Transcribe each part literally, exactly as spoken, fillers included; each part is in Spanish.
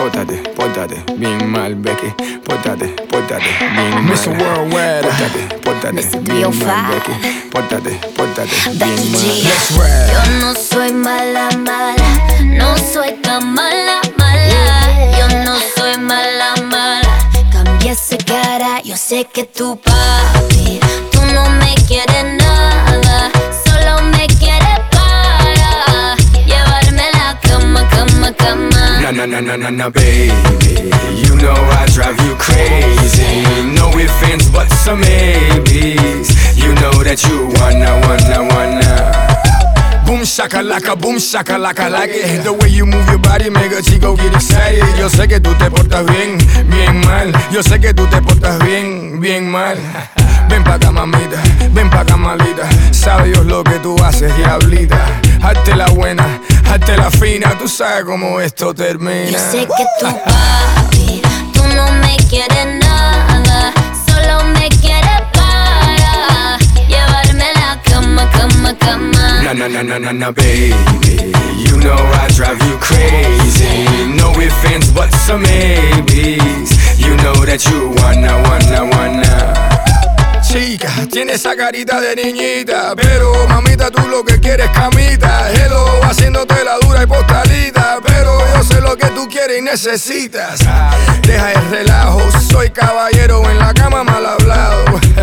pórtate, pórtate bien mal, Becky. Pórtate, pórtate bien mal. mister Worldwide. Pórtate, pórtate bien mal, Becky. Pórtate, pórtate bien mal. Let's ride. Yo no soy mala, mala. No soy tan mala, mala. Yo no soy mala, mala. Cambia esa cara, yo sé que tu papi, tú no me quieres nada, solo me quieres para llevarme a la cama, cama, cama. Na na na na na na, baby. You know I drive you crazy. No ifs, ands, but some maybes. You know that you wanna, wanna, wanna. Boom shakalaka, boom shakalaka, like it. The way you move your body make a chico get excited. Yo sé que tú te portas bien, bien mal. Yo sé que tú te portas bien, bien mal. Ven pa' acá, mamita, ven pa' acá, malita. Sabe Dios lo que tú haces, diablita. Hazte la buena, hazte la fina. Tú sabes cómo esto termina. Yo sé que tu papi, tú no me quieres nada, solo me quieres para llevarme a la cama, cama, cama. Na na na na na na, baby. You know I drive you crazy. No ifs, ands, but some maybes. You know that you wanna, wanna, wanna. Chica, tiene esa carita de niñita, pero mamita tú lo que quieres camita. Hello, haciéndote la dura y postalita, pero yo sé lo que tú quieres y necesitas. Deja el relajo, soy caballero en la cama mal hablado.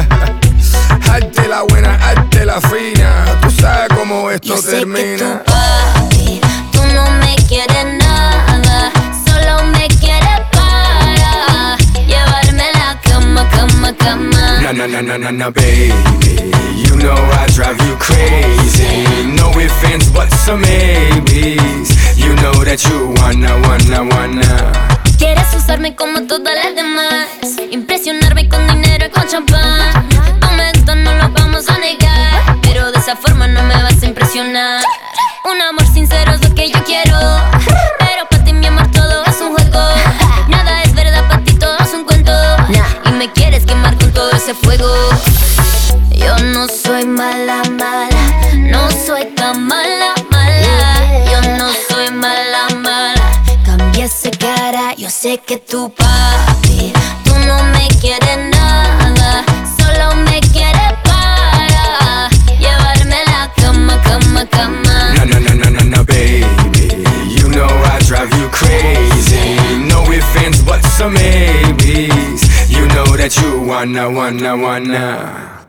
Hazte la buena, hazte la fina. Tú sabes cómo esto Yo sé termina. que tu papi, tú no me quieres nada, solo me quieres para llevarme a la cama, cama, cama. Na na na na na na, baby. You know I drive you crazy. No ifs, ands, but some maybes. You know that you wanna, wanna, wanna. Quieres usarme como todas las demás, impresionarme con dinero y con champán. Tú me gustas, no lo vamos a negar, pero de esa forma no me vas a impresionar. Un amor sincero es lo que yo quiero, pero para ti mi amor todo es un juego. Nada es verdad, para ti todo es un cuento, y me quieres quemar con todo ese fuego. Yo no soy mala, mala, no soy tan mala, mala. Yo no soy mala, mala. Cambia esa cara, yo sé que tu papi, tú no me quieres nada, solo me quieres para llevarme a la cama, cama, cama. Na na na na na na, baby. You know I drive you crazy. No ifs, ands, but some maybes. You know that you wanna, wanna, wanna.